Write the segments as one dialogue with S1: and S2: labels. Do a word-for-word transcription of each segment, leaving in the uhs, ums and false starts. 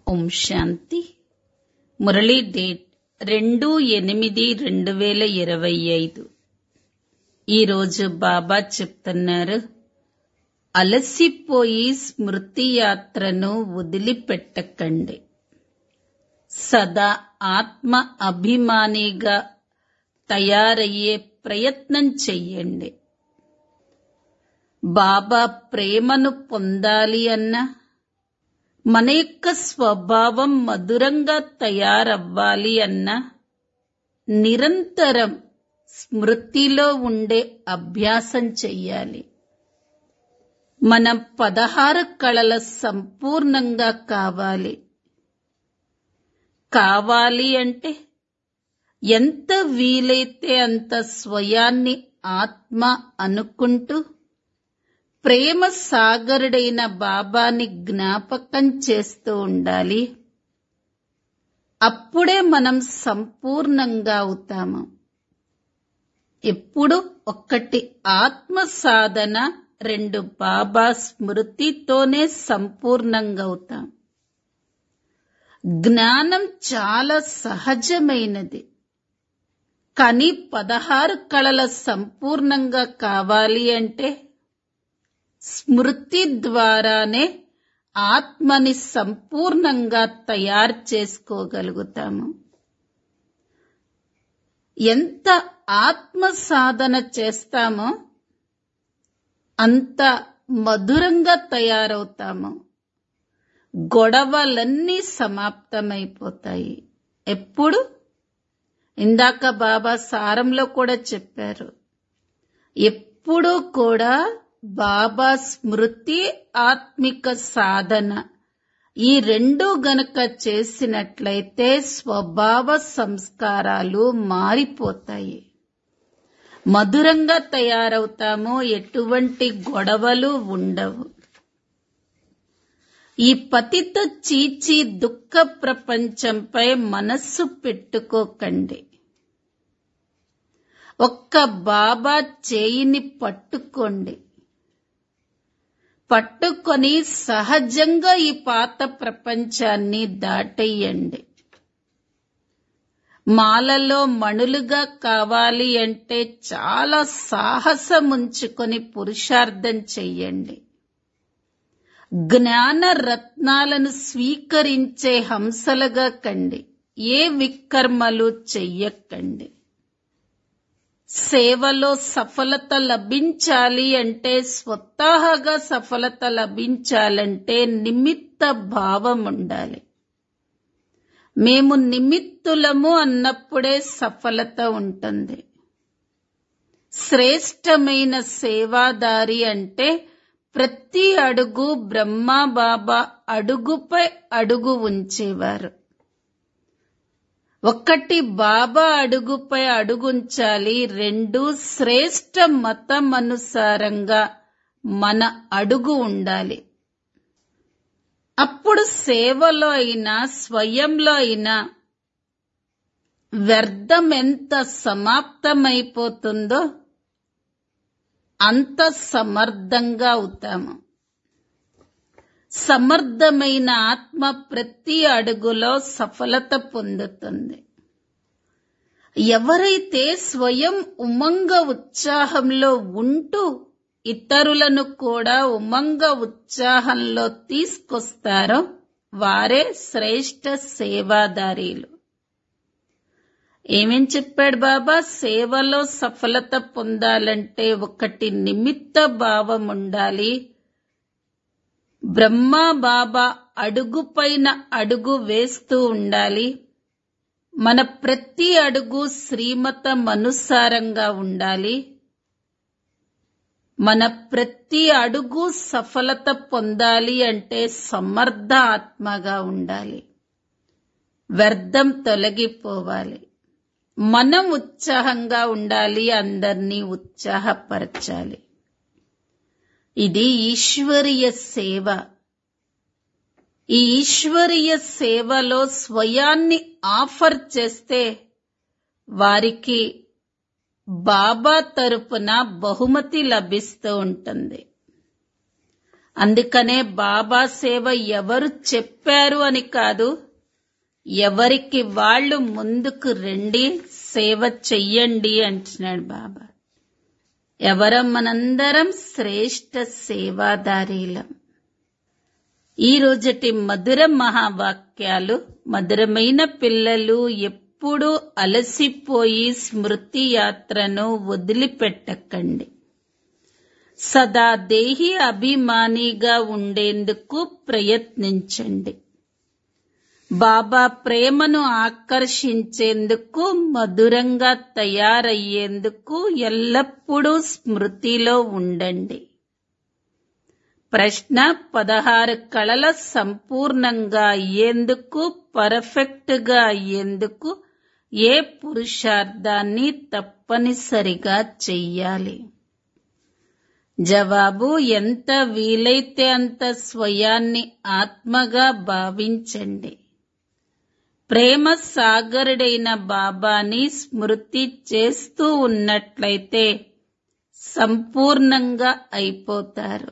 S1: ఓం శాంతి. Murali date రెండు ఎనిమిది రెండు వేల ఇరవై ఐదు. ఈరోజు బాబా చెప్తున్నారు, అలసిపోయి స్మృతి యాత్రను వదిలిపెట్టకండి. సదా ఆత్మ అభిమానిగా తయారయ్యే ప్రయత్నం చెయ్యండి. బాబా ప్రేమను పొందాలి అన్నా, మన యొక్క స్వభావం మధురంగా తయారవ్వాలి అన్నా నిరంతరం స్మృతిలో ఉండే అభ్యాసం చెయ్యాలి. మనం పదహారు కళల సంపూర్ణంగా కావాలి. కావాలి అంటే ఎంత వీలైతే అంత స్వయాన్ని ఆత్మ అనుకుంటూ ప్రేమ సాగరుడైన బాబాని జ్ఞాపకం చేస్తూ ఉండాలి. అప్పుడే మనం సంపూర్ణంగా అవుతాము. ఎప్పుడు ఒక్కటి ఆత్మ సాధన, రెండు బాబా స్మృతితోనే సంపూర్ణంగా అవుతాం. జ్ఞానం చాలా సహజమైనది, కానీ పదహారు కళల సంపూర్ణంగా కావాలి అంటే స్మృతి ద్వారానే ఆత్మని సంపూర్ణంగా తయారు చేసుకోగలుగుతాము. ఎంత ఆత్మ సాధన చేస్తామో అంత మధురంగా తయారవుతాము. గొడవలన్నీ సమాప్తమైపోతాయి. ఎప్పుడు? ఇందాక బాబా సారంలో కూడా చెప్పారు, ఎప్పుడూ కూడా బాబా స్మృతి, ఆత్మిక సాధన ఈ రెండు గనక చేసినట్లయితే స్వభావ సంస్కారాలు మారిపోతాయి. మధురంగా తయారవుతాము. ఎటువంటి గొడవలు ఉండవు. ఈ పతిత చీచీ దుఃఖ ప్రపంచంపై మనస్సు పెట్టుకోకండి. ఒక్క బాబా చేయిని పట్టుకోండి. పట్టుకొని సహజంగా ఈ పాత ప్రపంచాన్ని దాటేయండి. మాలలో మణులుగా కావాలి అంటే చాలా సాహసం ఉంచుకొని పురుషార్థం చెయ్యండి. జ్ఞాన రత్నాలను స్వీకరించే హంసలుగా కండి. ఏ వికర్మలు చెయ్యకండి. సేవలో సఫలత లభించాలి అంటే, స్వతహాగా సఫలత లభించాలంటే నిమిత్త భావం ఉండాలి. మేము నిమిత్తులము అన్నప్పుడే సఫలత ఉంటుంది. శ్రేష్టమైన సేవాదారి అంటే ప్రతి అడుగు బ్రహ్మా బాబా అడుగుపై అడుగు ఉంచేవారు. ఒకటి బాబా అడుగుపై అడుగుంచాలి. రెండు శ్రేష్ట మతం అనుసారంగా మన అడుగు ఉండాలి. అప్పుడు సేవలో అయినా స్వయంలో అయినా వ్యర్థం ఎంత సమాప్తమైపోతుందో అంత సమర్థంగా అవుతాము. సమర్థమైన ఆత్మ ప్రతి అడుగులో సఫలత పొందుతుంది. ఎవరైతే స్వయం ఉమంగ ఉత్సాహంలో ఉంటూ ఇతరులను కూడా ఉమంగ ఉత్సాహంలో తీసుకొస్తారో వారే శ్రేష్ఠ సేవాదారీలు. ఏమేం చెప్పాడు బాబా? సేవలో సఫలత పొందాలంటే ఒకటి నిమిత్త భావం ఉండాలి. బ్రహ్మా బాబా అడుగు పైన అడుగు వేస్తూ ఉండాలి. మన ప్రతి అడుగు శ్రీమతం అనుసారంగా ఉండాలి. మన ప్రతి అడుగు సఫలత పొందాలి అంటే సమర్థ ఆత్మగా ఉండాలి. వ్యర్థం తొలగిపోవాలి. మనం ఉత్సాహంగా ఉండాలి. అందర్నీ ఉత్సాహపరచాలి. ఇది ఈశ్వరీయ సేవ. ఈ ఈశ్వరీయ సేవలో స్వయాన్ని ఆఫర్ చేస్తే వారికి బాబా తరపున బహుమతి లభిస్తూ ఉంటుంది. అందుకనే బాబా సేవ ఎవరు చెప్పారు అని కాదు, ఎవరికి వాళ్ళు ముందుకు రండి, సేవ చెయ్యండి అంటున్నాడు బాబా. ఎవరం మనందరం శ్రేష్ఠ సేవాదారీలం. ఈ రోజటి మధుర మహావాక్యాలు. మధురమైన పిల్లలు ఎప్పుడూ అలసిపోయి స్మృతి యాత్రను వదిలిపెట్టకండి. సదా దేహి అభిమానిగా ఉండేందుకు ప్రయత్నించండి. బాబా ప్రేమను ఆకర్షించేందుకు, మధురంగా తయారయ్యేందుకు ఎల్లప్పుడూ స్మృతిలో ఉండండి. ప్రశ్న: పదహారు కళల సంపూర్ణంగా అయ్యేందుకు, పర్ఫెక్ట్ గా అయ్యేందుకు ఏ పురుషార్థాన్ని తప్పనిసరిగా చెయ్యాలి? జవాబు: ఎంత వీలైతే అంత స్వయాన్ని ఆత్మగా భావించండి. ప్రేమ సాగరుడైన బాబాని స్మృతి చేస్తూ ఉన్నట్లయితే సంపూర్ణంగా అయిపోతారు.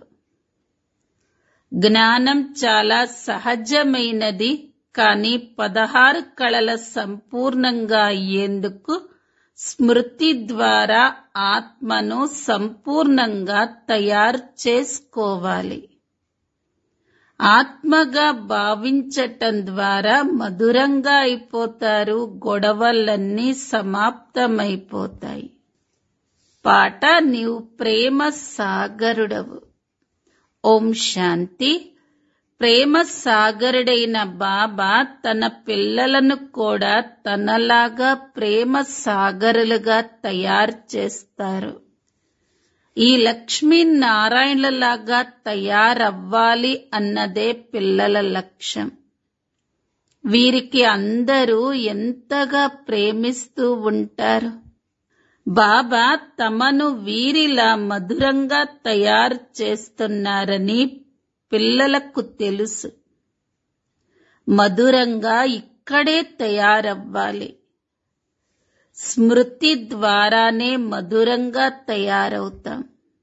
S1: జ్ఞానం చాలా సహజమైనది, కానీ పదహారు కళల సంపూర్ణంగా అయ్యేందుకు స్మృతి ద్వారా ఆత్మను సంపూర్ణంగా తయారు చేసుకోవాలి. ఆత్మగా భావించటం ద్వారా మధురంగా అయిపోతారు, గొడవలన్నీ సమాప్తమైపోతాయి. పాట: నీవు ప్రేమ సాగరుడవు. ఓం శాంతి. ప్రేమ సాగరుడైన బాబా తన పిల్లలను కూడా తనలాగా ప్రేమ సాగరులుగా తయారు చేస్తారు. ఈ లక్ష్మీనారాయణలాగా తయారవ్వాలి అన్నదే పిల్లల లక్ష్యం. వీరికి అందరూ ఎంతగా ప్రేమిస్తూ ఉంటారు. బాబా తమను వీరిలా మధురంగా తయారు చేస్తున్నారని పిల్లలకు తెలుసు. మధురంగా ఇక్కడే తయారవ్వాలి. స్మృతి ద్వారానే మధురంగా తయారవుతాం.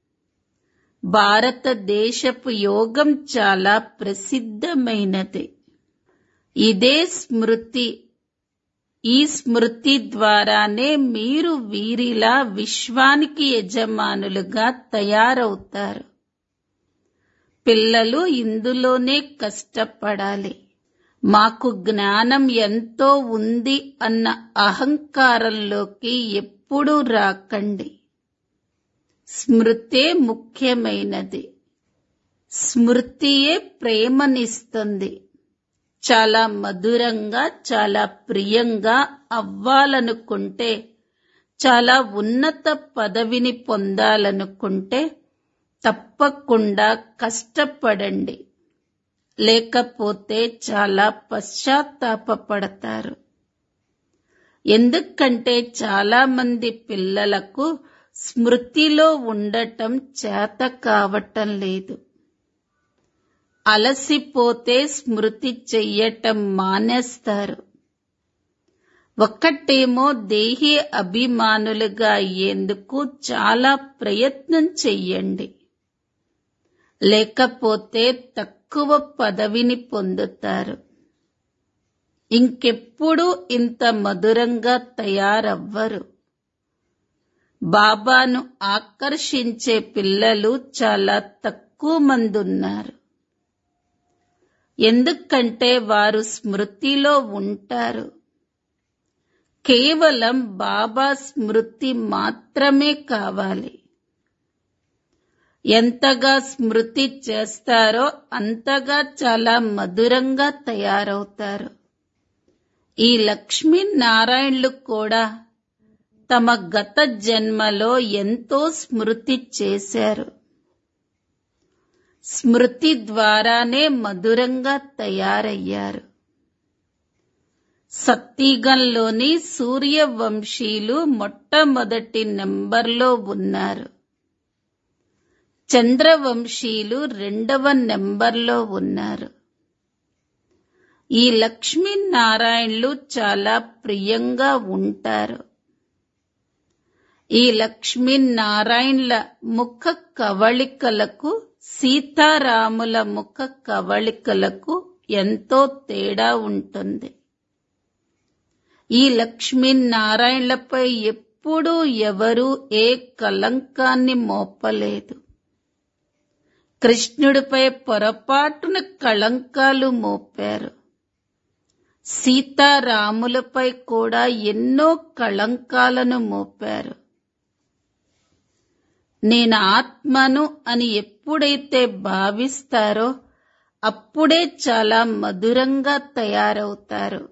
S1: భారతదేశపు యోగం చాలా ప్రసిద్ధమైనది. ఇదే స్మృతి. ఈ స్మృతి ద్వారానే మీరు వీరిలా విశ్వానికి యజమానులుగా తయారవుతారు. పిల్లలు ఇందులోనే కష్టపడాలి. మాకు జ్ఞానం ఎంతో ఉంది అన్న అహంకారంలోకి ఎప్పుడూ రాకండి. స్మృతే ముఖ్యమైనది. స్మృతియే ప్రేమనిస్తుంది. చాలా మధురంగా, చాలా ప్రియంగా అవ్వాలనుకుంటే, చాలా ఉన్నత పదవిని పొందాలనుకుంటే తప్పకుండా కష్టపడండి. లేకపోతే చాలా పశ్చాత్తాపపడతారు. ఎందుకంటే చాలా మంది పిల్లలకు స్మృతిలో ఉండటం చేత కావటం లేదు. అలసిపోతే స్మృతి చెయ్యటం మానేస్తారు. ఒక్కటేమో దేహీ అభిమానులుగా అయ్యేందుకు చాలా ప్రయత్నం చెయ్యండి. లేకపోతే తక్కువ పదవిని పొందుతారు. ఇంకెప్పుడు ఇంత మధురంగా తయారవ్వరు. బాబాను ఆకర్షించే పిల్లలు చాలా తక్కువ మంది ఉన్నారు. ఎందుకంటే వారు స్మృతిలో ఉంటారు. కేవలం బాబా స్మృతి మాత్రమే కావాలి. ఎంతగా స్మృతి చేస్తారో అంతగా చాలా మధురంగా తయారవుతారు. ఈ లక్ష్మీనారాయణులు కూడా తమ గత జన్మలో ఎంతో స్మృతి చేశారు. స్మృతి ద్వారానే మధురంగా తయారయ్యారు. సత్తిగంలోని సూర్యవంశీలు మొట్టమొదటి నెంబర్లో ఉన్నారు. చంద్రవంశీలు రెండవ నెంబర్లో ఉన్నారు. ఈ లక్ష్మీనారాయణులు చాలా ప్రియంగా ఉంటారు. ఈ లక్ష్మీనారాయణల ముఖ కవళికలకు సీతారాముల ముఖ కవళికలకు ఎంతో తేడా ఉంటుంది. ఈ లక్ష్మీనారాయణలపై ఎప్పుడూ ఎవరూ ఏ కలంకాన్ని మోపలేదు. కృష్ణుడిపై పొరపాటున కళంకాలు మోపారు. సీతారాములపై కూడా ఎన్నో కళంకాలను మోపారు. నేను ఆత్మను అని ఎప్పుడైతే భావిస్తారో అప్పుడే చాలా మధురంగా తయారవుతారు.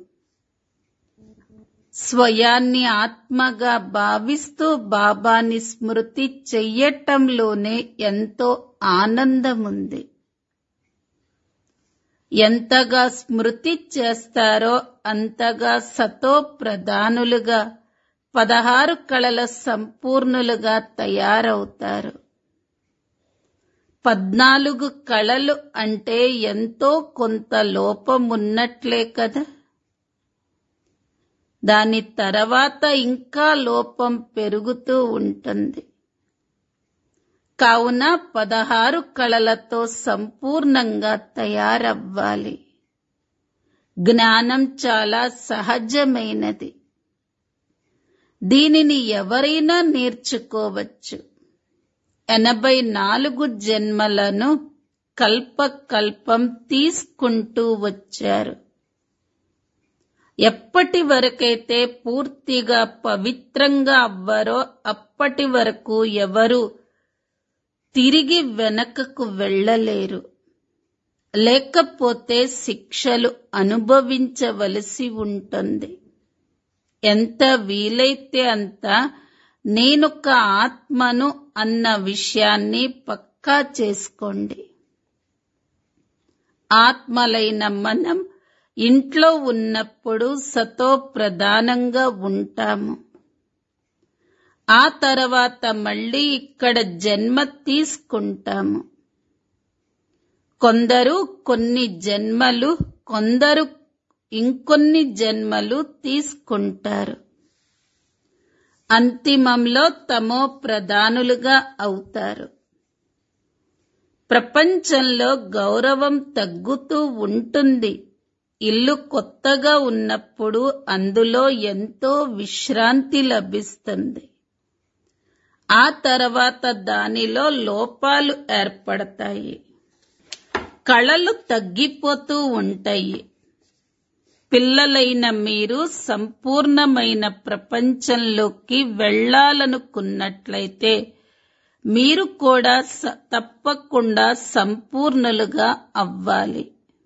S1: స్వయాన్ని ఆత్మగా భావిస్తూ బాబాని స్మృతి చెయ్యటంలోనే ఎంతో ఆనందముంది. ఎంతగా స్మృతి చేస్తారో అంతగా సతో ప్రధానులుగా పదహారు కళల సంపూర్ణులుగా తయారవుతారు. పద్నాలుగు కళలు అంటే ఎంతో కొంత లోపమున్నట్లే కదా. దాని తర్వాత ఇంకా లోపం పెరుగుతూ ఉంటుంది. కావున పదహారు కళలతో సంపూర్ణంగా తయారవ్వాలి. జ్ఞానం చాలా సహజమైనది. దీనిని ఎవరైనా నేర్చుకోవచ్చు. ఎనభై నాలుగు జన్మలను కల్పకల్పం తీసుకుంటూ వచ్చారు. ఎప్పటి వరకైతే పూర్తిగా పవిత్రంగా అవ్వరో అప్పటి వరకు ఎవరు తిరిగి వెనకకు వెళ్ళలేరు. లేకపోతే శిక్షలు అనుభవించవలసి ఉంటుంది. ఎంత వీలైతే అంత నేనొక ఆత్మను అన్న విషయాన్ని పక్కా చేసుకోండి. ఆత్మలైన మనం ఇంట్లో ఉన్నప్పుడు సతో ప్రధానంగా ఉంటాము. ఆ తర్వాత మళ్ళీ ఇక్కడ జన్మ తీసుకుంటాము. కొందరు కొన్ని జన్మలు, కొందరు ఇంకొన్ని జన్మలు తీసుకుంటారు. అంతిమంలో తమో ప్రధానులుగా అవుతారు. ప్రపంచంలో గౌరవం తగ్గుతూ ఉంటుంది. ఇల్లు కొత్తగా ఉన్నప్పుడు అందులో ఎంతో విశ్రాంతి లభిస్తుంది. ఆ తర్వాత దానిలో లోపాలు ఏర్పడతాయి. కళలు తగ్గిపోతూ ఉంటాయి. పిల్లలైన మీరు సంపూర్ణమైన ప్రపంచంలోకి వెళ్ళాలనుకున్నట్లయితే మీరు కూడా తప్పకుండా సంపూర్ణులుగా అవ్వాలి.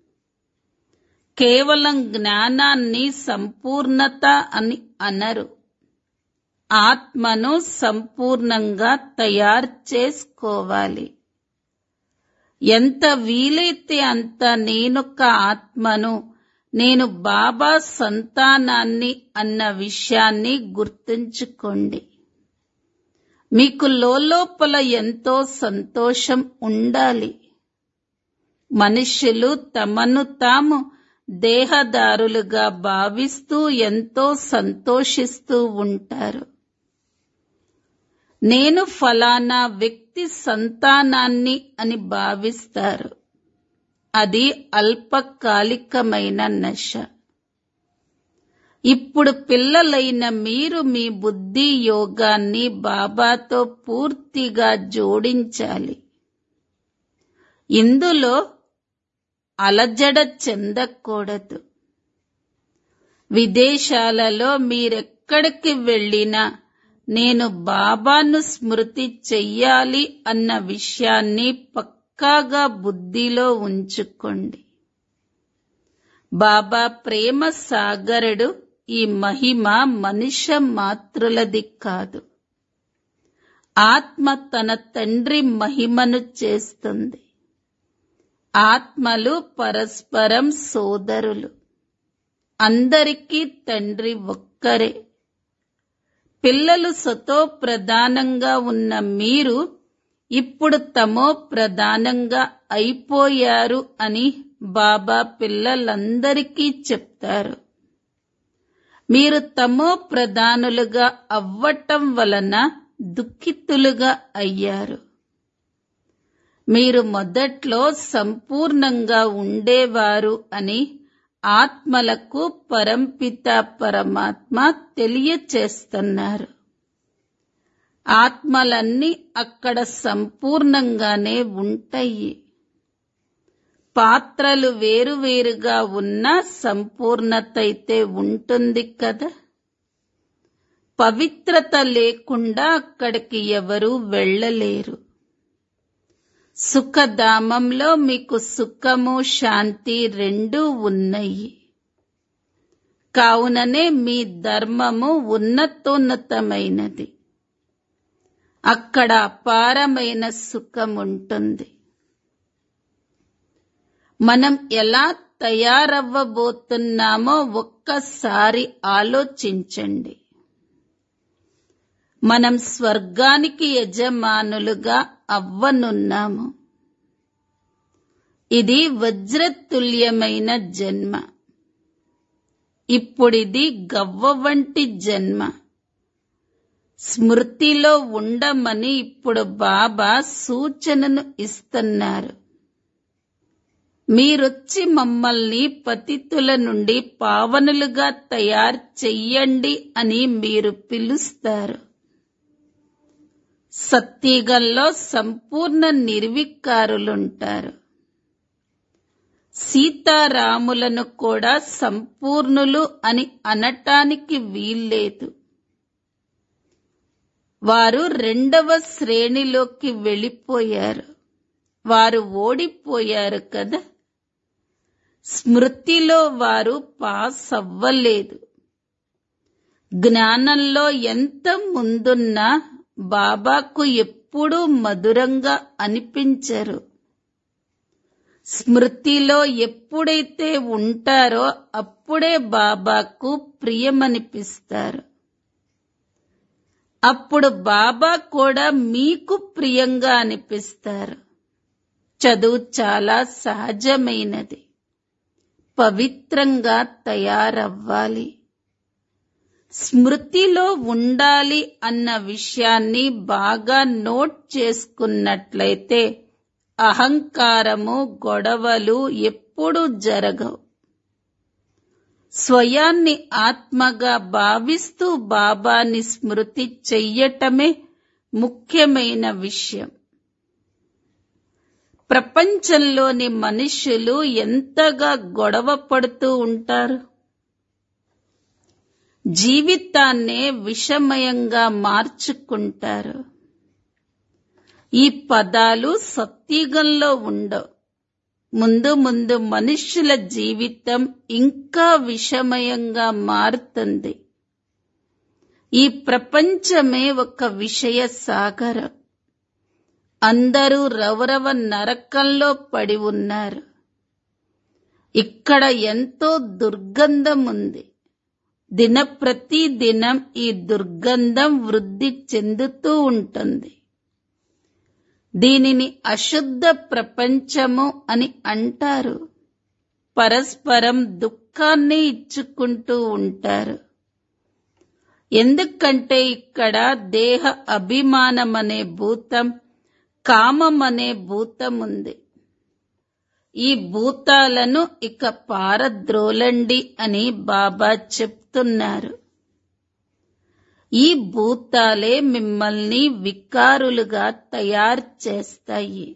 S1: కేవలం జ్ఞానాన్ని సంపూర్ణత అని అనరు. ఆత్మను సంపూర్ణంగా తయారు చేసుకోవాలి. ఎంత వీలైతే అంత నేనొక ఆత్మను, నేను బాబా సంతానాన్ని అన్న విషయాన్ని గుర్తుంచుకోండి. మీకు లోలోపల ఎంతో సంతోషం ఉండాలి. మనుష్యులు తమను తాము దేహదారులుగా భావిస్తూ ఎంతో సంతోషిస్తూ ఉంటారు. నేను ఫలానా వ్యక్తి సంతానాన్ని అని భావిస్తారు. అది అల్పకాలికమైన నశ. ఇప్పుడు పిల్లలైన మీరు మీ బుద్ధి యోగాన్ని బాబాతో పూర్తిగా జోడించాలి. ఇందులో అలజడ చెందకూడదు. విదేశాలలో మీరెక్కడికి వెళ్ళినా నేను బాబాను స్మృతి చెయ్యాలి అన్న విషయాన్ని పక్కాగా బుద్ధిలో ఉంచుకోండి. బాబా ప్రేమ సాగరుడు. ఈ మహిమ మనుష్య మాత్రులది కాదు. ఆత్మ తన తండ్రి మహిమను చేస్తుంది. ఆత్మలు పరస్పరం సోదరులు. అందరికీ తండ్రి ఒక్కరే. పిల్లలు సతో ప్రధానంగా ఉన్న మీరు ఇప్పుడు తమో ప్రధానంగా అయిపోయారు అని బాబా పిల్లలందరికీ చెప్తారు. మీరు తమో ప్రధానులుగా అవ్వటం వలన దుఃఖితులుగా అయ్యారు. మీరు మొదట్లో సంపూర్ణంగా ఉండేవారు అని ఆత్మలకు పరంపిత పరమాత్మ తెలియచేస్తున్నారు. ఆత్మలన్నీ అక్కడ సంపూర్ణంగానే ఉంటాయి. పాత్రలు వేరువేరుగా ఉన్నా సంపూర్ణత అయితే ఉంటుంది కదా. పవిత్రత లేకుండా అక్కడికి ఎవరూ వెళ్ళలేరు. సుఖధామంలో మీకు సుఖము శాంతి రెండూ ఉన్నాయి. కావుననే మీ ధర్మము ఉన్నతోన్నతమైనది. అక్కడ అపారమైన సుఖం ఉంటుంది. మనం ఎలా తయారవ్వబోతున్నామో ఒక్కసారి ఆలోచించండి. మనం స్వర్గానికి యజమానులుగా అవ్వనున్నాము. ఇది వజ్రతుల్యమైన జన్మ. ఇప్పుడిది గవ్వ వంటి జన్మ. స్మృతిలో ఉండమని ఇప్పుడు బాబా సూచనను ఇస్తున్నారు. మీరొచ్చి మమ్మల్ని పతితుల నుండి పావనులుగా తయారు చెయ్యండి అని మీరు పిలుస్తారు. సత్యుగంలో సంపూర్ణ నిర్వికారులుంటారు. సీతారాములను కూడా సంపూర్ణులు అని అనటానికి వీల్లేదు. వారు రెండవ శ్రేణిలోకి వెళ్ళిపోయారు. వారు ఓడిపోయారు కదా. స్మృతిలో వారు పాస్ అవ్వలేదు. జ్ఞానంలో ఎంత ముందున్నా బాబాకు ఎప్పుడూ మధురంగా అనిపించరు. స్మృతిలో ఎప్పుడైతే ఉంటారో అప్పుడే బాబాకు ప్రియమనిపిస్తారు. అప్పుడు బాబా కూడా మీకు ప్రియంగా అనిపిస్తారు. చదువు చాలా సహజమైనది. పవిత్రంగా తయారవ్వాలి. స్మృతిలో ఉండాలి అన్న విషయాన్ని బాగా నోట్ చేసుకున్నట్లయితే అహంకారము, గొడవలు ఎప్పుడూ జరగవు. స్వయాన్ని ఆత్మగా భావిస్తూ బాబాని స్మృతి చెయ్యటమే ముఖ్యమైన విషయం. ప్రపంచంలోని మనుషులు ఎంతగా గొడవ పడుతూ ఉంటారు. జీవితాన్నే విషమయంగా మార్చుకుంటారు. ఈ పదాలు సత్యుగంలో ఉండవు. ముందు ముందు మనుష్యుల జీవితం ఇంకా విషమయంగా మారుతుంది. ఈ ప్రపంచమే ఒక విషయ సాగరం. అందరూ రవరవ నరకంలో పడి ఉన్నారు. ఇక్కడ ఎంతో దుర్గంధం ఉంది. దినప్రతి దినం ఈ దుర్గంధం వృద్ధి చెందుతూ ఉంటుంది. దీనిని అశుద్ధ ప్రపంచము అని అంటారు. పరస్పరం దుఃఖాన్ని ఇచ్చుకుంటూ ఉంటారు. ఎందుకంటే ఇక్కడ దేహ అభిమానమనే భూతం, కామమనే భూతం ఉంది. ఈ భూతాలను ఇక పారద్రోలండి అని బాబా చెప్తున్నారు. ఈ భూతాలే మిమ్మల్ని వికారులుగా తయారు చేస్తాయి.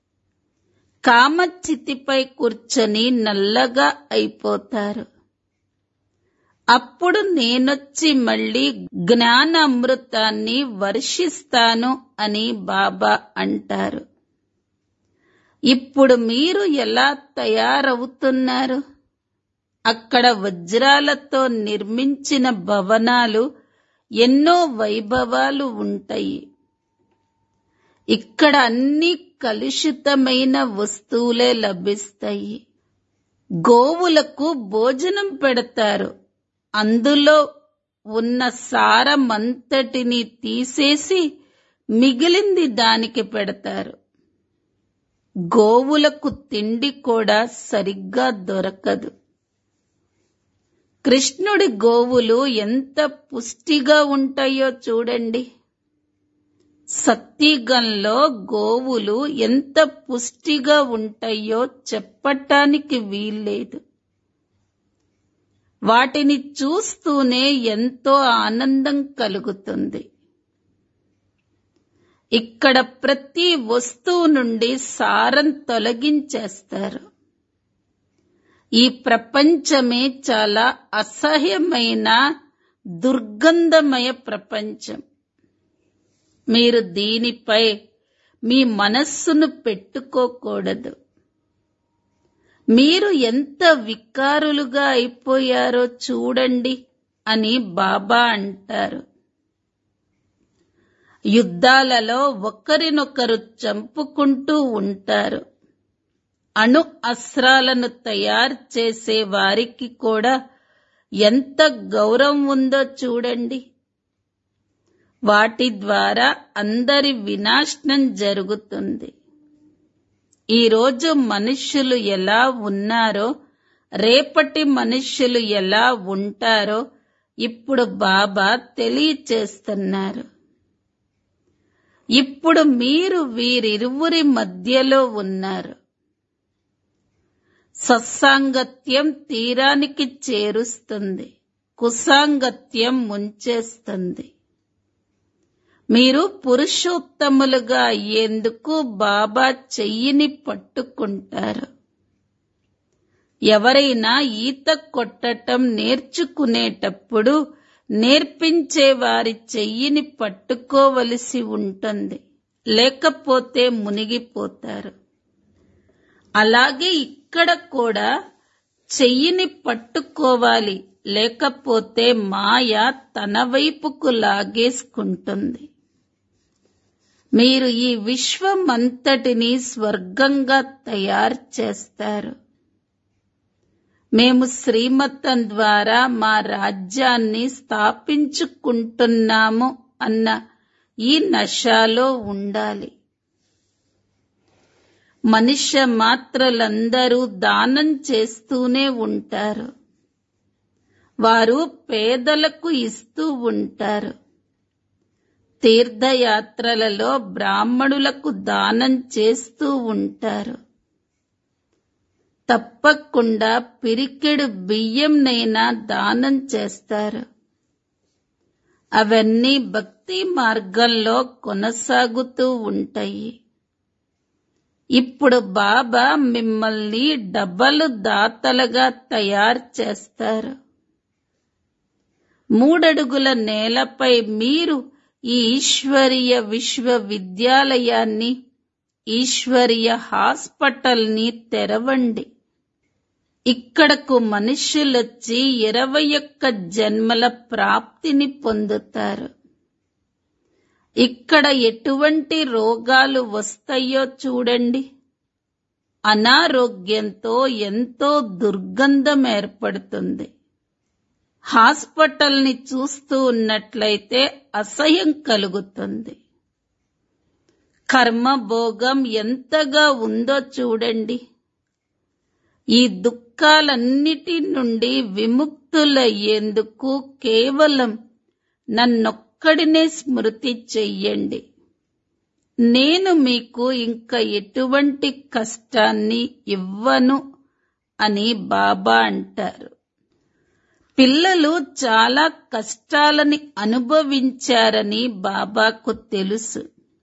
S1: కామచితిపై కూర్చొని నల్లగా అయిపోతారు. అప్పుడు నేనొచ్చి మళ్ళీ జ్ఞాన అమృతాన్ని వర్షిస్తాను అని బాబా అంటారు. ఇప్పుడు మీరు ఎలా తయారవుతున్నారు? అక్కడ వజ్రాలతో నిర్మించిన భవనాలు, ఎన్నో వైభవాలు ఉంటాయి. ఇక్కడ అన్ని కలుషితమైన వస్తువులే లభిస్తాయి. గోవులకు భోజనం పెడతారు. అందులో ఉన్న సారమంతటిని తీసేసి మిగిలింది దానికి పెడతారు. గోవులకు తిండి కూడా సరిగ్గా దొరకదు. కృష్ణుడి గోవులు ఎంత పుష్టిగా ఉంటాయో చూడండి. సత్యుగంలో గోవులు ఎంత పుష్టిగా ఉంటాయో చెప్పటానికి వీల్లేదు. వాటిని చూస్తూనే ఎంతో ఆనందం కలుగుతుంది. ఇక్కడ ప్రతి వస్తువు నుండి సారం తొలగించేస్తారు. ఈ ప్రపంచమే చాలా అసహ్యమైన దుర్గంధమయ ప్రపంచం. మీరు దీనిపై మీ మనస్సును పెట్టుకోకూడదు. మీరు ఎంత వికారులుగా అయిపోయారో చూడండి అని బాబా అంటారు. యుద్ధాలలో ఒకరినొకరు చంపుకుంటూ ఉంటారు. అణు అస్త్రాలను తయారు చేసే వారికి కూడా ఎంత గౌరవం ఉందో చూడండి. వాటి ద్వారా అందరి వినాశనం జరుగుతుంది. ఈరోజు మనుష్యులు ఎలా ఉన్నారో రేపటి మనుష్యులు ఎలా ఉంటారో ఇప్పుడు బాబా తెలియచేస్తున్నారు. ఇప్పుడు మీరు వీరిరువురి మధ్యలో ఉన్నారు. సత్సాంగత్యం తీరానికి చేరుస్తుంది, కుసాంగత్యం ముంచేస్తుంది. మీరు పురుషోత్తములుగా అయ్యేందుకు బాబా చెయ్యిని పట్టుకుంటారు. ఎవరైనా ఈత కొట్టటం నేర్చుకునేటప్పుడు నేర్పించే వారి చెయ్యిని పట్టుకోవలసి ఉంటుంది, లేకపోతే మునిగిపోతారు. అలాగే ఇక్కడ కూడా చెయ్యిని పట్టుకోవాలి, లేకపోతే మాయ తన వైపుకు లాగేసుకుంటుంది. మీరు ఈ విశ్వమంతటిని స్వర్గంగా తయారు చేస్తారు. మేము శ్రీమతం ద్వారా మా రాజ్యాన్ని స్థాపించుకుంటున్నాము అన్న ఈ నశాలో ఉండాలి. మనుష్య మాత్రలందరూ దానం చేస్తూనే ఉంటారు. వారు పేదలకు ఇస్తూ ఉంటారు. తీర్థయాత్రలలో బ్రాహ్మణులకు దానం చేస్తూ ఉంటారు. తప్పకుండా పిరికెడు బియ్యంనైనా దానం చేస్తారు. అవన్నీ భక్తి మార్గంలో కొనసాగుతూ ఉంటాయి. ఇప్పుడు బాబా మిమ్మల్ని డబలు దాతలుగా తయారు చేస్తారు. మూడడుగుల నేలపై మీరు ఈ ఈశ్వరీయ విశ్వవిద్యాలయాన్ని, ఈశ్వరీయ హాస్పిటల్ని తెరవండి. ఇక్కడకు మనుష్యులొచ్చి ఇరవై ఒక్క జన్మల ప్రాప్తిని పొందుతారు. ఇక్కడ ఎటువంటి రోగాలు వస్తాయో చూడండి. అనారోగ్యంతో ఎంతో దుర్గంధం ఏర్పడుతుంది. హాస్పిటల్ని చూస్తూ ఉన్నట్లయితే అసహ్యం కలుగుతుంది. కర్మభోగం ఎంతగా ఉందో చూడండి. ఈ దుఃఖాలన్నిటి నుండి విముక్తులయ్యేందుకు కేవలం నన్నొక్కడినే స్మృతి చెయ్యండి. నేను మీకు ఇంకా ఎటువంటి కష్టాన్ని ఇవ్వను అని బాబా అంటారు. పిల్లలు చాలా కష్టాలని అనుభవించారని బాబాకు తెలుసు.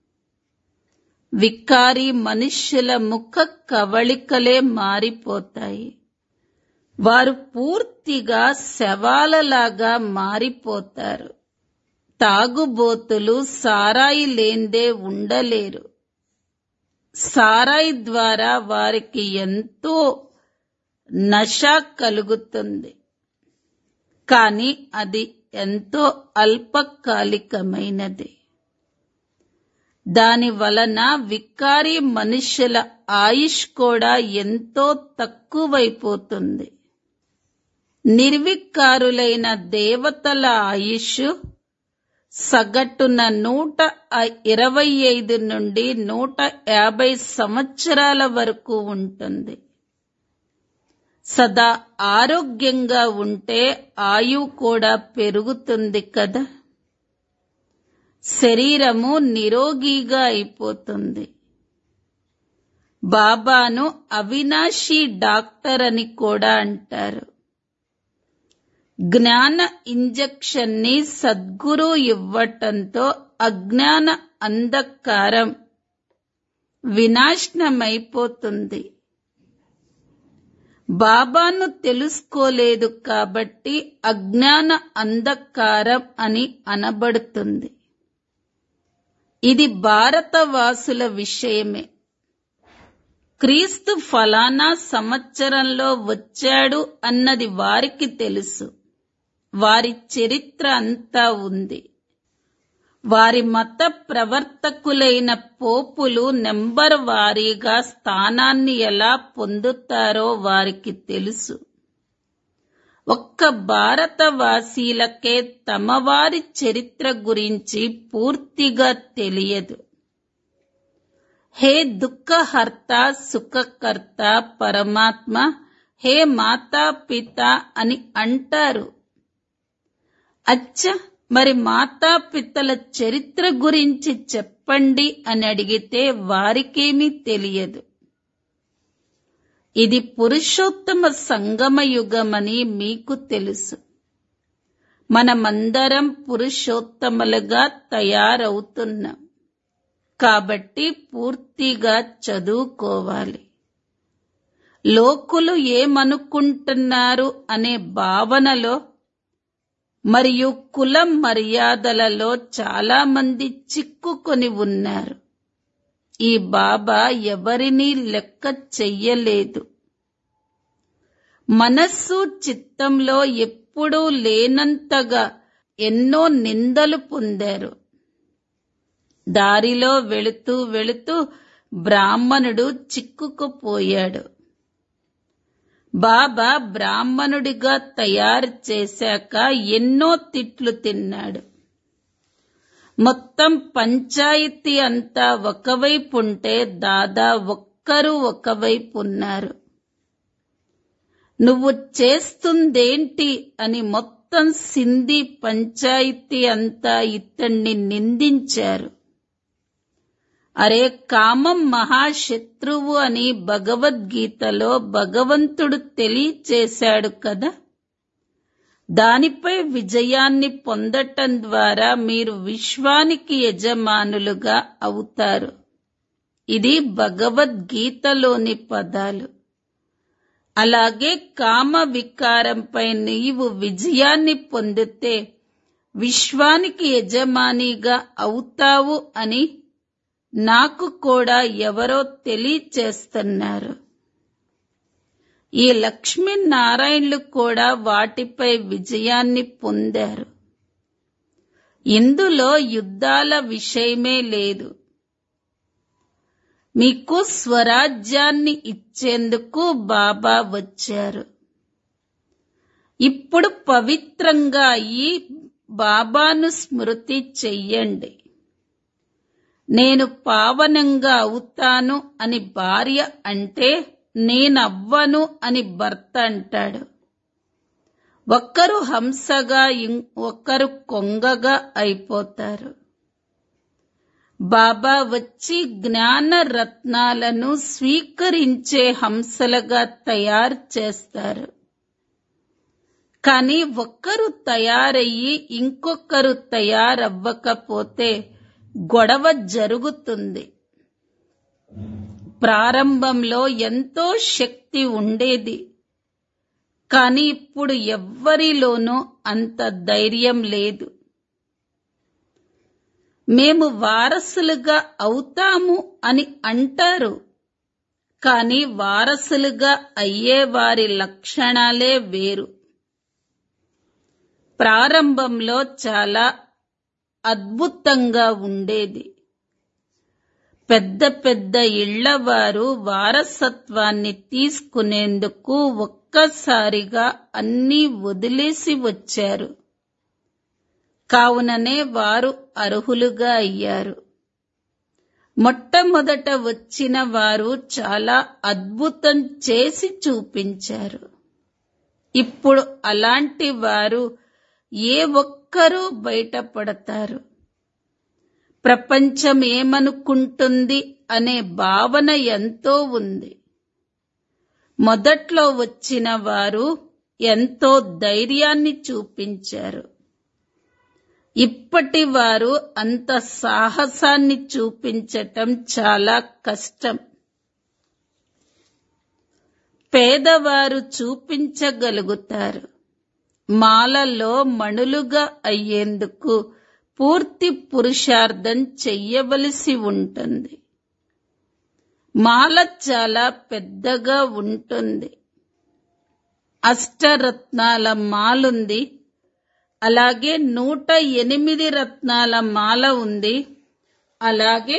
S1: వికారి మనుష్యుల ముఖ కవళికలే మారిపోతాయి. వారు పూర్తిగా శవాలలాగా మారిపోతారు. తాగుబోతులు సారాయి లేందే ఉండలేరు. సారాయి ద్వారా వారికి ఎంతో నశ కలుగుతుంది. కానీ అది ఎంతో అల్పకాలికమైనది. దాని వలన వికారి మనుష్యుల ఆయుష్ కూడా ఎంతో తక్కువైపోతుంది. నిర్వికారులైన దేవతల ఆయుష్ సగటున నూట ఇరవై ఐదు నుండి నూట యాభై సంవత్సరాల వరకు ఉంటుంది. సదా ఆరోగ్యంగా ఉంటే ఆయువు కూడా పెరుగుతుంది కదా. శరీరము నిరోగిగా అయిపోతుంది. బాబాను అవినాశి డాక్టర్ అని కూడా అంటారు. జ్ఞాన ఇంజెక్షన్ ని సద్గురు ఇవ్వటంతో అజ్ఞాన అంధకారం వినాశనమైపోతుంది. బాబాను తెలుసుకోలేదు కాబట్టి అజ్ఞాన అంధకారం అని అనబడుతుంది. ఇది భారతవాసుల విషయమే. క్రీస్తు ఫలానా సంవత్సరంలో వచ్చాడు అన్నది వారికి తెలుసు. వారి చరిత్ర అంతా ఉంది. వారి మత ప్రవర్తకులైన పోపులు నెంబర్ వారీగా స్థానాన్ని ఎలా పొందుతారో వారికి తెలుసు. ఒక్క భారతవాసీలకే తమ వారి చరిత్ర గురించి పూర్తిగా తెలియదు. హే దుఃఖహర్త సుఖకర్త పరమాత్మ, హే మాతా పిత అని అంటారు. అచ్చ, మరి మాతాపితల చరిత్ర గురించి చెప్పండి అని అడిగితే వారికేమీ తెలియదు. ఇది పురుషోత్తమ సంగమ యుగమని మీకు తెలుసు. మనమందరం పురుషోత్తములుగా తయారవుతున్నాం. కాబట్టి పూర్తిగా చదువుకోవాలి. లోకులు ఏమనుకుంటున్నారు అనే భావనలో మరియు కులం మర్యాదలలో చాలా మంది చిక్కుకొని ఉన్నారు. ఈ బాబా ఎవరినీ లెక్క చెయ్యలేదు. మనస్సు చిత్తంలో ఎప్పుడూ లేనంతగా ఎన్నో నిందలు పొందారు. దారిలో వెళుతూ వెళుతూ బ్రాహ్మణుడు చిక్కుకుపోయాడు. బాబా బ్రాహ్మణుడిగా తయారు చేశాక ఎన్నో తిట్లు తిన్నాడు. మొత్తం పంచాయతీ అంతా ఒకవైపు ఉంటే దాదా ఒక్కరు ఒకవైపు ఉన్నారు. నువ్వు చేస్తుందేంటి అని మొత్తం సింధీ పంచాయతీ అంతా ఇతన్ని నిందించారు. అరే, కామం మహాశత్రువు అని భగవద్గీతలో భగవంతుడు తెలియచేశాడు కదా. దానిపై విజయాన్ని పొందటం ద్వారా మీరు విశ్వానికి యజమానులుగా అవుతారు. ఇది భగవద్గీతలోని పదాలు. అలాగే కామ వికారంపై నీవు విజయాన్ని పొందితే విశ్వానికి యజమానిగా అవుతావు అని నాకు కూడా ఎవరో తెలియచేస్తున్నారు. ఈ లక్ష్మీనారాయణులు కూడా వాటిపై విజయాన్ని పొందారు. ఇందులో యుద్ధాల విషయమే లేదు. మీకు స్వరాజ్యాన్ని ఇచ్చేందుకు బాబా వచ్చారు. ఇప్పుడు పవిత్రంగా అయ్యి బాబాను స్మృతి చెయ్యండి. నేను పావనంగా అవుతాను అని భార్య అంటే నేనవ్వను అని భర్త అంటాడు. ఒక్కరు హంసగా ఒకరు కొంగగా అయిపోతారు. బాబా వచ్చి జ్ఞాన రత్నాలను స్వీకరించే హంసలుగా తయారు చేస్తారు. కానీ ఒక్కరు తయారయ్యి ఇంకొకరు తయారవ్వకపోతే గొడవ జరుగుతుంది. ప్రారంభంలో ఎంతో శక్తి ఉండేది, కానీ ఇప్పుడు ఎవ్వరిలోనూ అంత ధైర్యం లేదు. మేము వారసులుగా అవుతాము అని అంటారు, కానీ వారసులుగా అయ్యే వారి లక్షణాలే వేరు. ప్రారంభంలో చాలా అద్భుతంగా ఉండేది. పెద్ద పెద్ద ఇళ్లవారు వారసత్వాన్ని తీసుకునేందుకు ఒక్కసారిగా అన్నీ వదిలేసి వచ్చారు. కావుననే వారు అర్హులుగా అయ్యారు. మొట్టమొదట వచ్చిన వారు చాలా అద్భుతం చేసి చూపించారు. ఇప్పుడు అలాంటి వారు ఏ ఒక్కరూ బయటపడతారు. ప్రపంచం ఏమనుకుంటుంది అనే భావన ఎంతో ఉంది. మొదట్లో వచ్చిన వారు ఎంతో ధైర్యాన్ని చూపించారు. ఇప్పటి వారు అంత సాహసాన్ని చూపించటం చాలా కష్టం. పేదవారు చూపించగలుగుతారు. మాలలో మణులుగా అయ్యేందుకు పూర్తి పురుషార్థం చెయ్యవలసి ఉంటుంది. మాల చాలా పెద్దగా ఉంటుంది. అష్టరత్నాల మాలుంది. అలాగే నూట ఎనిమిది రత్నాల మాల ఉంది. అలాగే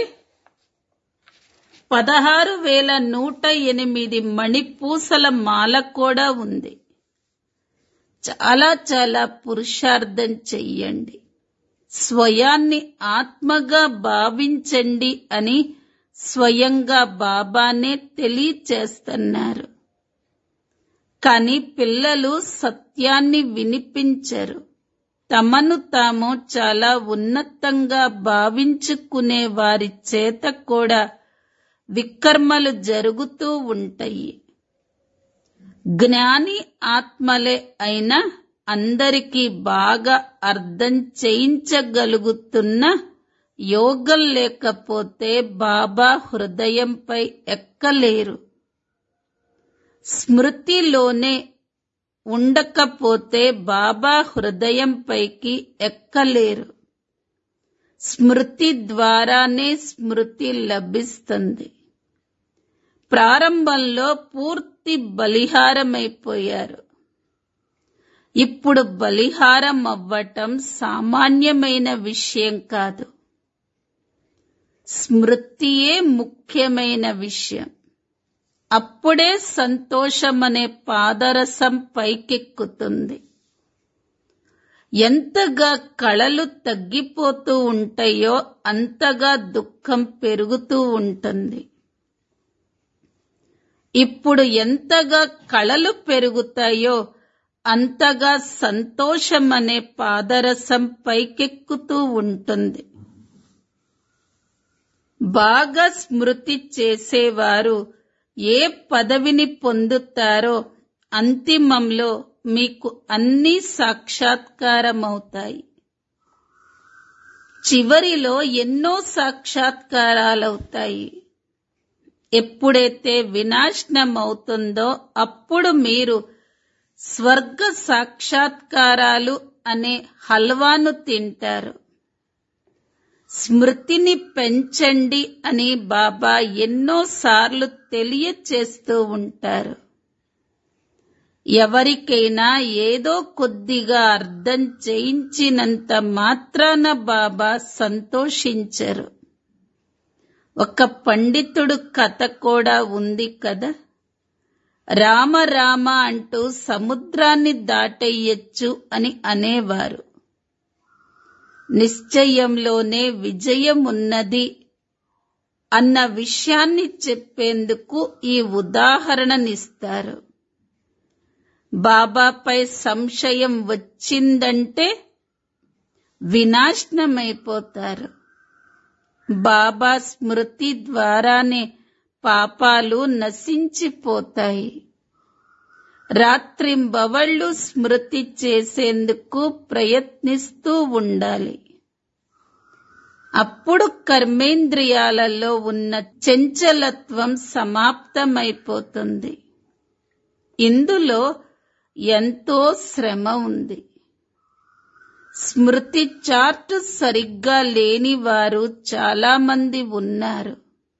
S1: పదహారు వేల నూట ఎనిమిది మణిపూసల మాల కూడా ఉంది. చాలా చాలా పురుషార్థం చెయ్యండి. స్వయాన్ని ఆత్మగా భావించండి అని స్వయంగా బాబానే తెలియచేస్తున్నారు. కాని పిల్లలు సత్యాన్ని వినిపించరు. తమను తాము చాలా ఉన్నతంగా భావించుకునే వారి చేత కూడా వికర్మలు జరుగుతూ ఉంటాయి. జ్ఞాని ఆత్మలే అయినా అందరికీ బాగా అర్థం చేయించగలుగుతున్న యోగం లేకపోతే బాబా హృదయంపై ఎక్కలేరు. స్మృతిలోనే ఉండకపోతే బాబా హృదయంపైకి ఎక్కలేరు. స్మృతి ద్వారానే స్మృతి లభిస్తుంది. ప్రారంభంలో పూర్తి బలిహారమైపోయారు. ఇప్పుడు బలిహారం అవ్వటం సామాన్యమైన విషయం కాదు. స్మృతియే ముఖ్యమైన విషయం. అప్పుడే సంతోషమనే పాదరసం పైకెక్కుతుంది. ఎంతగా కళలు తగ్గిపోతూ ఉంటాయో అంతగా దుఃఖం పెరుగుతూ ఉంటుంది. ఇప్పుడు ఎంతగా కళలు పెరుగుతాయో అంతగా సంతోషమనే పాదరసం పైకెక్కుతూ ఉంటుంది. బాగా స్మృతి చేసేవారు ఏ పదవిని పొందుతారో అంతిమంలో మీకు అన్నీ సాక్షాత్కారమవుతాయి. చివరిలో ఎన్నో సాక్షాత్కారాలవుతాయి. ఎప్పుడైతే వినాశనం అవుతుందో అప్పుడు మీరు స్వర్గ సాక్షాత్కారాలు అనే హల్వాను తింటారు. స్మృతిని పెంచండి అని బాబా ఎన్నోసార్లు తెలియచేస్తూ ఉంటారు. ఎవరికైనా ఏదో కొద్దిగా అర్థం చేయించినంత మాత్రాన బాబా సంతోషించరు. ఒక పండితుడు కథ కూడా ఉంది కదా. రామ రామ అంటూ సముద్రాన్ని దాటెయ్యొచ్చు అని అనేవారు. నిశ్చయంలోనే విజయం ఉన్నది అన్న విషయాన్ని చెప్పేందుకు ఈ ఉదాహరణనిస్తారు. బాబాపై సంశయం వచ్చిందంటే వినాశనమైపోతారు. బాబా స్మృతి ద్వారానే పాపాలు నశించిపోతాయి. రాత్రింబవళ్ళు స్మృతి చేసేందుకు ప్రయత్నిస్తూ ఉండాలి. అప్పుడు కర్మేంద్రియాలలో ఉన్న చంచలత్వం సమాప్తమైపోతుంది. ఇందులో ఎంతో శ్రమ ఉంది. స్మృతి చార్ట్ సరిగ్గా లేని వారు చాలా మంది ఉన్నారు.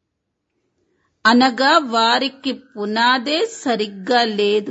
S1: అనగా వారికి పునాదే సరిగ్గా లేదు.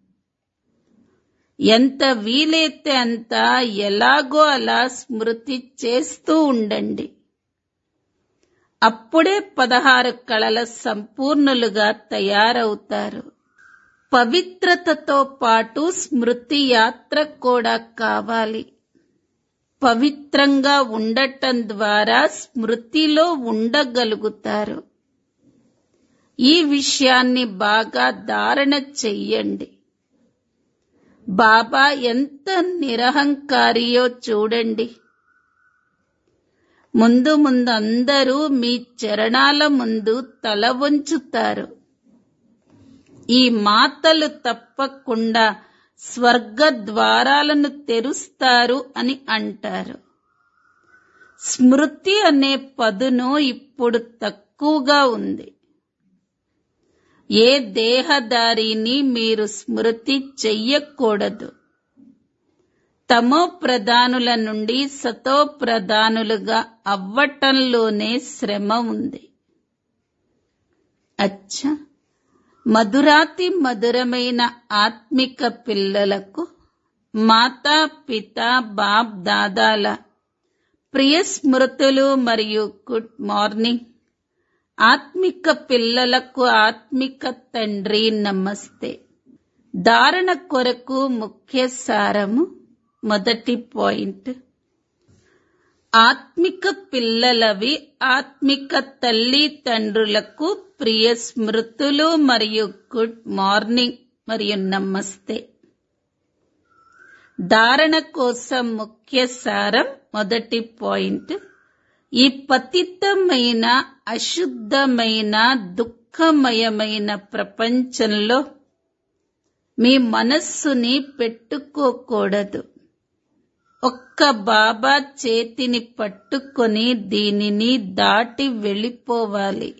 S1: ఎంత వీలైతే అంత ఎలాగో అలా స్మృతి చేస్తూ ఉండండి. అప్పుడే పదహారు కళల సంపూర్ణులుగా తయారవుతారు. పవిత్రతతో పాటు స్మృతి యాత్ర కూడా కావాలి. పవిత్రంగా ఉండటం ద్వారా స్మృతిలో ఉండగలుగుతారు. ఈ విషయాన్ని బాగా ధారణ చెయ్యండి. బాబా ఎంత నిరహంకారియో చూడండి. ముందు ముందు అందరూ మీ చరణాల ముందు తల వంచుతారు. ఈ మాటలు తప్పకుండా స్వర్గ ద్వారాలను తెరుస్తారు అని అంటారు. స్మృతి అనే పదును ఇప్పుడు తక్కువగా ఉంది. ఏ దేహదారిని మీరు స్మృతి చెయ్యకూడదు. తమో ప్రధానుల నుండి సతో ప్రధానులుగా అవ్వటంలోనే శ్రమ ఉంది. అచ్చా, మధురాతి మధురమైన ఆత్మిక పిల్లలకు మాతా పిత బాప్ దాదాల ప్రియ స్మృతులు మరియు గుడ్ మార్నింగ్. ఆత్మిక పిల్లలకు ఆత్మిక తండ్రి నమస్తే. ధారణ కొరకు ముఖ్య సారము. మొదటి పాయింట్, ఆత్మిక పిల్లలవి ఆత్మిక తల్లి తండ్రులకు ప్రియ స్మృతులు మరియు గుడ్ మార్నింగ్ మరియు నమస్తే. ధారణ కోసం ముఖ్య సారం. మొదటి పాయింట్, ఈ పతితమైన అశుద్ధమైన దుఃఖమయమైన ప్రపంచంలో మీ మనస్సుని పెట్టుకోకూడదు. ఒక్క బాబా చేతిని పట్టుకొని దీనిని దాటి వెళ్ళిపోవాలి.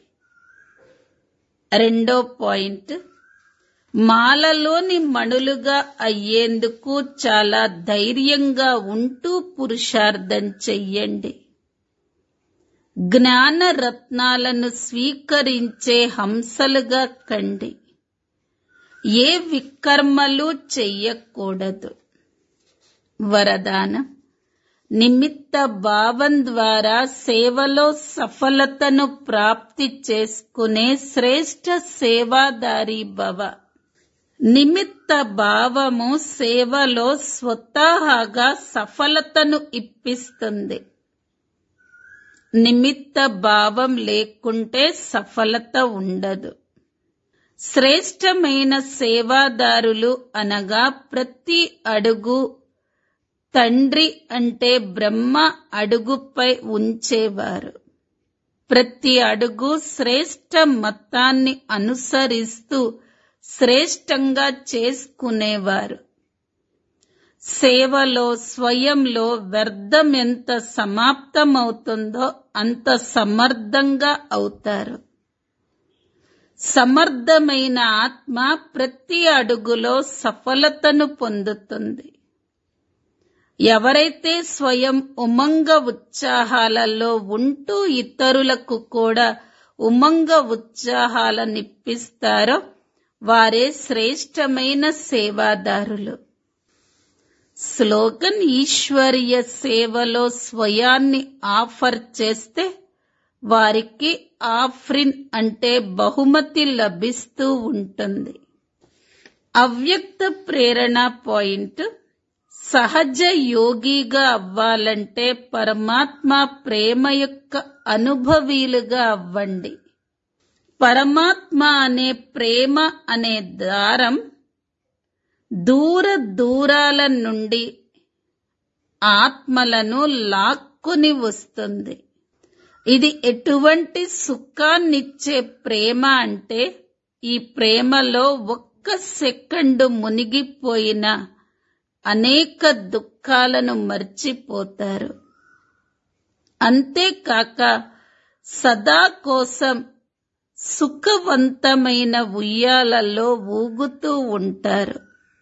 S1: రెండో పాయింట్, మాలలోని మణులుగా అయ్యేందుకు చాలా ధైర్యంగా ఉంటూ పురుషార్థం చెయ్యండి. జ్ఞాన రత్నాలను స్వీకరించే హంసలుగా కండి. ఏ వికర్మలు చెయ్యకూడదు. వరదానం, నిమిత్త భావం ద్వారా సేవలో సఫలతను ప్రాప్తి చేసుకునే శ్రేష్ఠ సేవాదారి భవ. నిమిత్త భావము సేవలో స్వతహాగా సఫలతను ఇప్పిస్తుంది. నిమిత్త భావం లేకుంటే సఫలత ఉండదు. శ్రేష్టమైన సేవాదారులు అనగా ప్రతి అడుగు తండ్రి అంటే బ్రహ్మ అడుగుపై ఉంచేవారు. ప్రతి అడుగు శ్రేష్ఠ మతాన్ని అనుసరిస్తూ శ్రేష్టంగా చేసుకునేవారు. సేవలో స్వయంలో వ్యర్థం ఎంత సమాప్తమవుతుందో అంత సమర్థంగా అవుతారు. సమర్థమైన ఆత్మ ప్రతి అడుగులో సఫలతను పొందుతుంది. ఎవరైతే స్వయం ఉమంగ ఉత్సాహాలలో ఉంటూ ఇతరులకు కూడా ఉమంగ ఉత్సాహాలనిప్పిస్తారో వారే శ్రేష్టమైన సేవాదారులు. స్లోగన్, ఈశ్వరీయ సేవలో స్వయాన్ని ఆఫర్ చేస్తే వారికి ఆఫ్రిన్ అంటే బహుమతి లభిస్తూ ఉంటుంది. అవ్యక్త ప్రేరణ పాయింట్, సహజ యోగిగా అవ్వాలంటే పరమాత్మ ప్రేమ యొక్క అనుభవీలుగా అవ్వండి. పరమాత్మ అనే ప్రేమ అనే దారం దూర దూరాల నుండి ఆత్మలను లాక్కుని వస్తుంది. ఇది ఎటువంటి సుఖాన్నిచ్చే ప్రేమ అంటే ఈ ప్రేమలో ఒక్క సెకండు మునిగిపోయిన అనేక దుఃఖాలను మర్చిపోతారు. అంతేకాక సదా కోసం సుఖవంతమైన ఉయ్యాలలో ఊగుతూ ఉంటారు.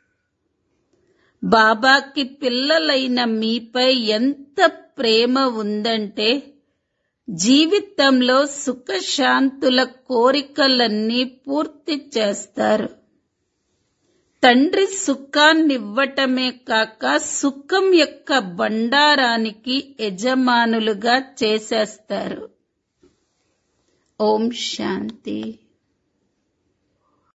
S1: బాబాకి పిల్లలైన మీపై ఎంత ప్రేమ ఉందంటే జీవితంలో సుఖశాంతుల కోరికలన్నీ పూర్తి చేస్తారు. తండ్రి సుఖాన్నివ్వటమే కాక సుఖం యొక్క బండారానికి యజమానులుగా చేసేస్తారు. ఓం శాంతి.